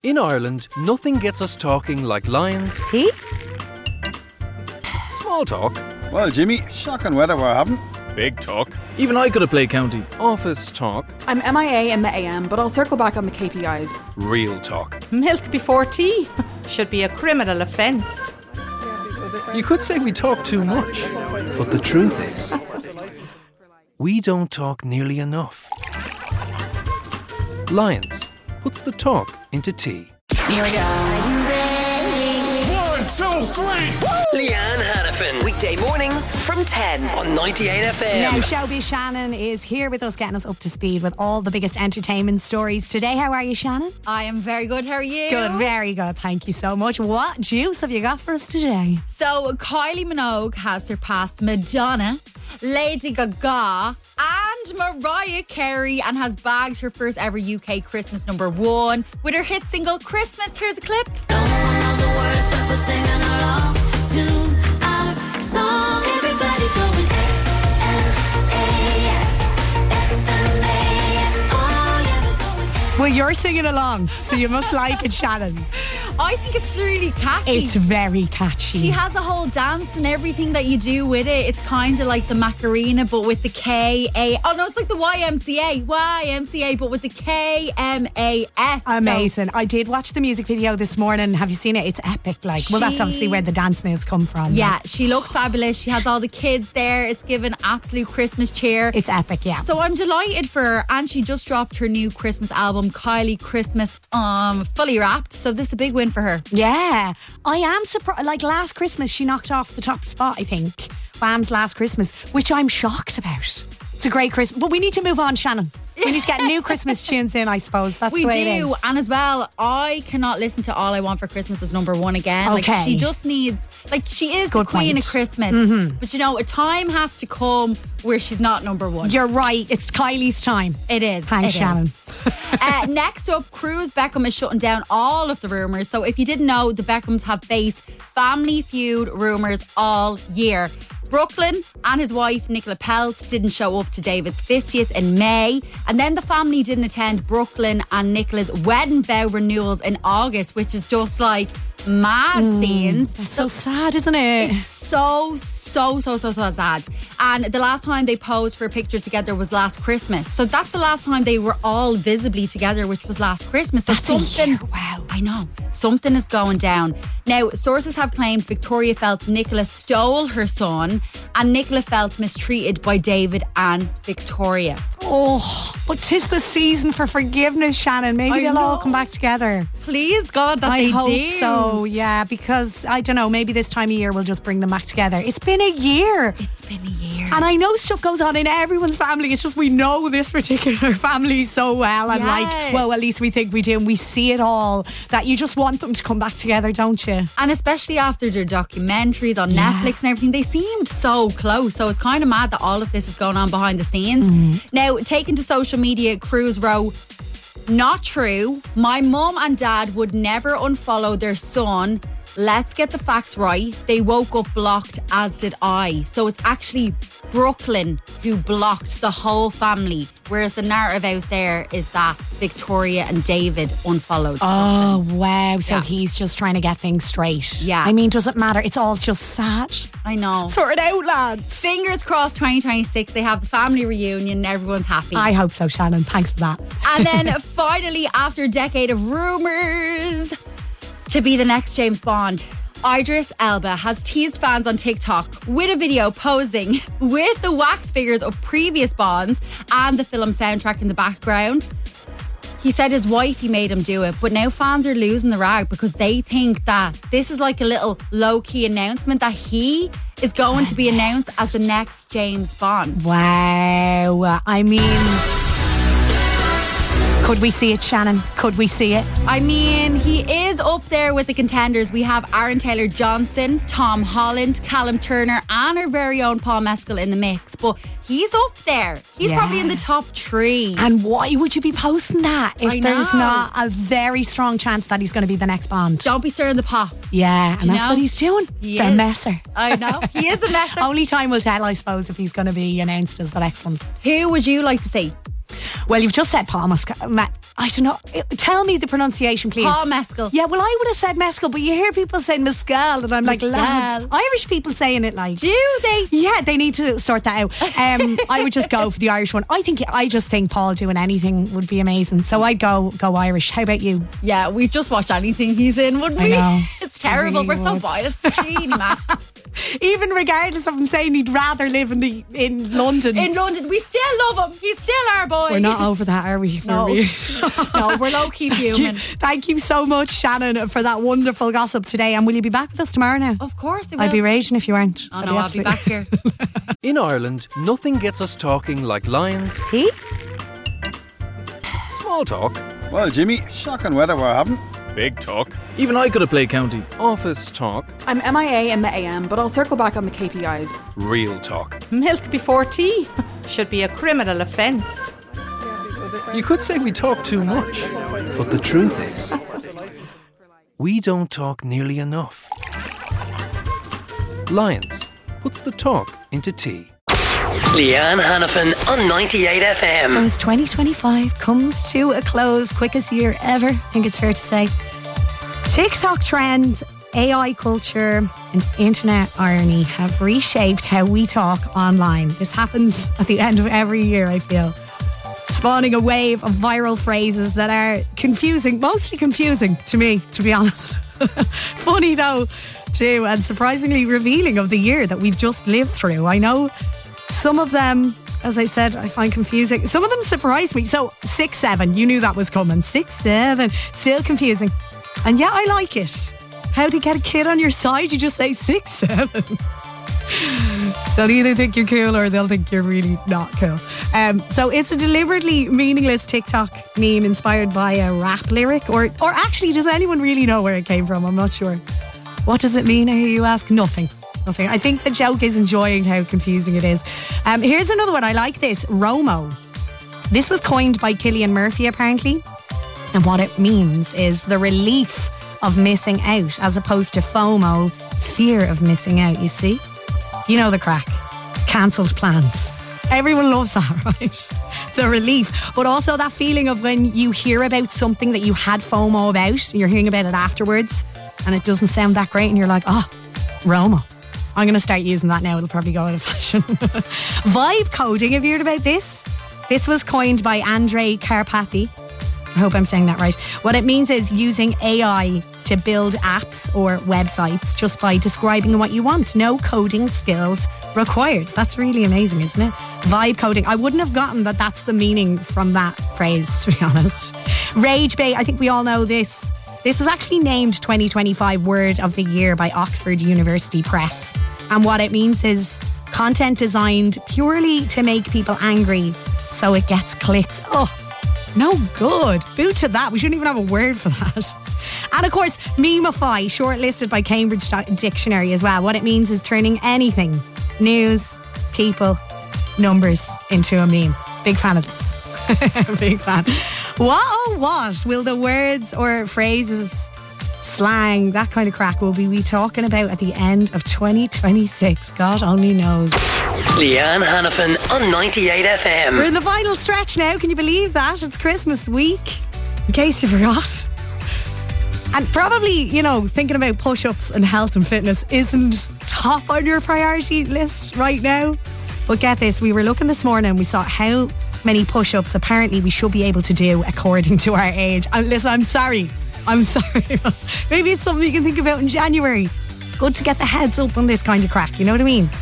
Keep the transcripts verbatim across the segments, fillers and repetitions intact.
In Ireland, nothing gets us talking like lions. Tea? Small talk. Well, Jimmy, shocking weather we're having. Big talk. Even I could have played county. Office talk. I'm M I A in the A M, but I'll circle back on the K P Is. Real talk. Milk before tea should be a criminal offence. You could say we talk too much, but the truth is, we don't talk nearly enough. Lions puts the talk into tea. Here we go. One, two, three. Leanne Hannafin. Weekday mornings from ten on ninety-eight F M. Now, Showbiz Shannon is here with us, getting us up to speed with all the biggest entertainment stories today. How are you, Shannon? I am very good. How are you? Good, very good. Thank you so much. What juice have you got for us today? So, Kylie Minogue has surpassed Madonna, Lady Gaga, and Mariah Carey, and has bagged her first ever U K Christmas number one with her hit single Christmas. Here's a clip. No one knows the words, but we're singing along to our song. Everybody going X L A S, X L A S. Oh yeah, we're going X L A S. Well, you're singing along, so you must like it, Shannon. I think it's really catchy. It's very catchy. She has a whole dance and everything that you do with it. It's kind of like the Macarena, but with the K A. Oh no, it's like the Y M C A. Y M C A, but with the K M A S. Amazing. So, I did watch the music video this morning. Have you seen it? It's epic. Like, well, that's obviously where the dance moves come from. Yeah, like. She looks fabulous. She has all the kids there. It's given absolute Christmas cheer. It's epic, yeah. So I'm delighted for her. And she just dropped her new Christmas album, Kylie Christmas, um, fully wrapped. So this is a big win for her. Yeah, I am surprised. Like last Christmas, she knocked off the top spot, I think. Wham's Last Christmas, which I'm shocked about. It's a great Christmas. But we need to move on, Shannon. We need to get new Christmas tunes in, I suppose. That's we the way do. it is. And as well, I cannot listen to All I Want for Christmas as number one again. Okay. Like, she just needs, like, she is Good the queen point. of Christmas. Mm-hmm. But you know, a time has to come where she's not number one. You're right. It's Kylie's time. It is. Thanks, it Shannon. Is. uh, next up, Cruz Beckham is shutting down all of the rumours. So if you didn't know, the Beckhams have faced family feud rumours all year. Brooklyn and his wife Nicola Peltz didn't show up to David's fiftieth in May, and then the family didn't attend Brooklyn and Nicola's wedding vow renewals in August, which is just like mad mm, scenes. That's so, so sad, isn't it? It's so so so so so sad. And the last time they posed for a picture together was last Christmas, so that's the last time they were all visibly together, which was last Christmas. So that's something, a year. Wow, I know something is going down. Now, sources have claimed Victoria felt Nicola stole her son, and Nicola felt mistreated by David and Victoria. Oh, but 'tis the season for forgiveness, Shannon. Maybe I they'll know. all come back together. Please God that I they hope do. so, yeah, because I don't know, maybe this time of year we'll just bring them back together. It's been a year. It's been a year. And I know stuff goes on in everyone's family. It's just we know this particular family so well, and Yes. like, well, at least we think we do, and we see it all, that you just want them to come back together, don't you? And especially after their documentaries on Yeah. Netflix and everything, they seemed so close. So it's kind of mad that all of this is going on behind the scenes. Mm. Now, taken to social media, Cruz wrote, "Not true. My mum and dad would never unfollow their son. Let's get the facts right. They woke up blocked, as did I." So it's actually Brooklyn who blocked the whole family, whereas the narrative out there is that Victoria and David unfollowed. Oh, wow. So Yeah. he's just trying to get things straight. Yeah. I mean, does it matter? It's all just sad. I know. Sort it out, lads. Fingers crossed twenty twenty-six, they have the family reunion and everyone's happy. I hope so, Shannon. Thanks for that. And then finally, after a decade of rumours to be the next James Bond, Idris Elba has teased fans on TikTok with a video posing with the wax figures of previous Bonds and the film soundtrack in the background. He said his wife, he made him do it, but now fans are losing the rag because they think that this is like a little low-key announcement that he is going to be announced as the next James Bond. Wow. I mean, could we see it, Shannon? Could we see it? I mean, he is up there with the contenders. We have Aaron Taylor-Johnson, Tom Holland, Callum Turner, and our very own Paul Mescal in the mix. But he's up there. He's Yeah. probably in the top three. And why would you be posting that if I there's know. not a very strong chance that he's going to be the next Bond? Don't be stirring the pot. Yeah, and you that's know? what he's doing. He the is. messer. I know. He is a messer. Only time will tell, I suppose, if he's going to be announced as the next one. Who would you like to see? Well, you've just said Paul Mescal. Ma- I don't know. Tell me the pronunciation, please. Paul Mescal. Yeah, well, I would have said mescal, but you hear people saying mescal, and I'm like, Mescal. lads. Irish people saying it like. Do they? Yeah, they need to sort that out. Um, I would just go for the Irish one. I think I just think Paul doing anything would be amazing. So I'd go go Irish. How about you? Yeah, we'd just watch anything he's in, wouldn't I we? know. It's terrible. I really We're so would. biased. Gee, man. Even regardless of him saying he'd rather live in the in London. In London, we still love him. He's still our boy. We're not over that, are we? No. Are we? No, we're low key human. Thank you so much, Shannon, for that wonderful gossip today. And will you be back with us tomorrow now? Of course, it will. I'd be raging if you weren't. Oh I'd no, I'll be absolutely- back here. In Ireland, nothing gets us talking like lions. Tea? Small talk. Well, Jimmy, shocking weather we're having. Big talk. Even I could have played county. Office talk. I'm M I A in the A M, but I'll circle back on the K P Is. Real talk. Milk before tea should be a criminal offence. You could say we talk too much, but the truth is, we don't talk nearly enough. Lions puts the talk into tea. Leanne Hannafin on ninety-eight F So M. as twenty twenty-five comes to a close, quickest year ever, I think it's fair to say, TikTok trends, A I culture and internet irony have reshaped how we talk online. This happens at the end of every year, I feel. Spawning a wave of viral phrases that are confusing, mostly confusing to me, to be honest. Funny though, too, and surprisingly revealing of the year that we've just lived through. I know some of them, as I said, I find confusing. Some of them surprise me. So, six seven, you knew that was coming. six seven, still confusing. And yeah, I like it. How do you get a kid on your side? You just say six seven. They'll either think you're cool or they'll think you're really not cool. Um, so it's a deliberately meaningless TikTok meme inspired by a rap lyric. Or, or actually, does anyone really know where it came from? I'm not sure. What does it mean? I hear you ask. Nothing. Nothing. I think the joke is enjoying how confusing it is. Um, here's another one. I like this. Romo. This was coined by Cillian Murphy, apparently. And what it means is the relief of missing out as opposed to FOMO, fear of missing out, you see? You know the crack. Cancelled plans. Everyone loves that, right? The relief. But also that feeling of when you hear about something that you had FOMO about, you're hearing about it afterwards, and it doesn't sound that great, and you're like, oh, Romo. I'm going to start using that now. It'll probably go out of fashion. Vibe coding. Have you heard about this? This was coined by Andrei Karpathy. I hope I'm saying that right. What it means is using A I to build apps or websites just by describing what you want. No coding skills required. That's really amazing, isn't it? Vibe coding. I wouldn't have gotten that that's the meaning from that phrase, to be honest. Rage bait. I think we all know this. This was actually named twenty twenty-five Word of the Year by Oxford University Press. And what it means is content designed purely to make people angry so it gets clicks. Oh, no good. Boot to that. We shouldn't even have a word for that. And of course, memeify, shortlisted by Cambridge Dictionary as well. What it means is turning anything, news, people, numbers, into a meme. Big fan of this. Big fan. What oh what will the words or phrases, slang, that kind of crack will be we talking about at the end of twenty twenty-six? God only knows. Leanne Hannafin on ninety-eight F M. We're in the final stretch now. Can you believe that? It's Christmas week, in case you forgot. And probably, you know, thinking about push-ups and health and fitness isn't top on your priority list right now. But get this, we were looking this morning and we saw how many push-ups apparently we should be able to do according to our age. And listen, I'm sorry. I'm sorry. Maybe it's something you can think about in January. Good to get the heads up on this kind of crack, you know what I mean?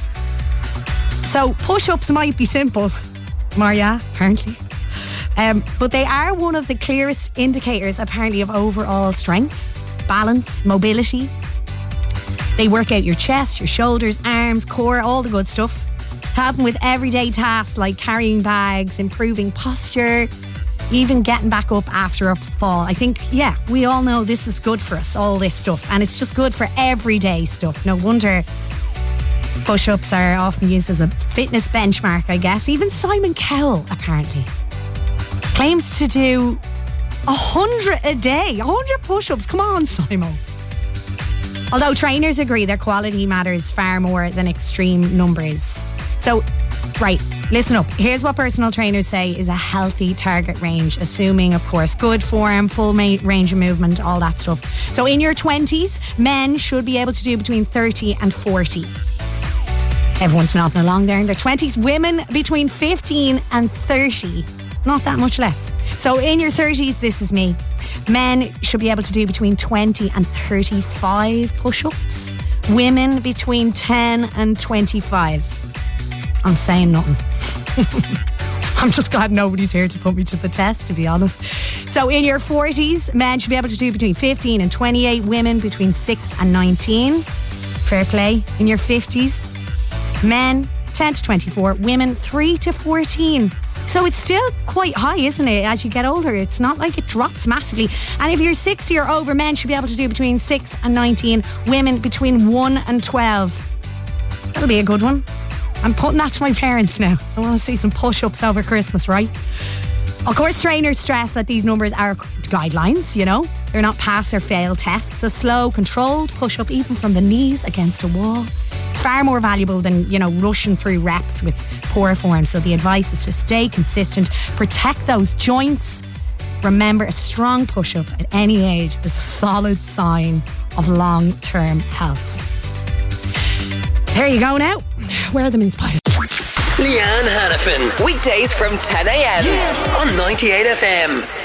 So push-ups might be simple, Maria, apparently. Um, but they are one of the clearest indicators, apparently, of overall strength, balance, mobility. They work out your chest, your shoulders, arms, core, all the good stuff. Helping with everyday tasks like carrying bags, improving posture, even getting back up after a fall. I think, yeah, we all know this is good for us, all this stuff. And it's just good for everyday stuff. No wonder push-ups are often used as a fitness benchmark, I guess. Even Simon Cowell, apparently, claims to do a hundred a day. A hundred push-ups. Come on, Simon. Although trainers agree their quality matters far more than extreme numbers. So, right, Listen up. Here's what personal trainers say is a healthy target range, assuming, of course, good form, full ma- range of movement, all that stuff. So in your twenties, men should be able to do between thirty and forty. Everyone's nodding along there in their twenties. Women between fifteen and thirty. Not that much less. So in your thirties, this is me. Men should be able to do between twenty and thirty-five push-ups. Women between ten and twenty-five. I'm saying nothing. I'm just glad nobody's here to put me to the test, to be honest. So in your forties, men should be able to do between fifteen and twenty-eight. Women between six and nineteen. Fair play. In your fifties, men ten to twenty-four. Women three to fourteen. So it's still quite high, isn't it? As you get older, it's not like it drops massively. And if you're sixty or over, men should be able to do between six and nineteen. Women between one and twelve. That'll be a good one. I'm putting that to my parents now. I want to see some push-ups over Christmas, right? Of course, trainers stress that these numbers are guidelines, you know. They're not pass or fail tests. A slow, controlled push-up, even from the knees against a wall, it's far more valuable than, you know, rushing through reps with poor form. So the advice is to stay consistent, protect those joints. Remember, a strong push-up at any age is a solid sign of long-term health. There you go now. Where are the mince pies? Leanne Hannafin, weekdays from ten a.m. on ninety-eight F M.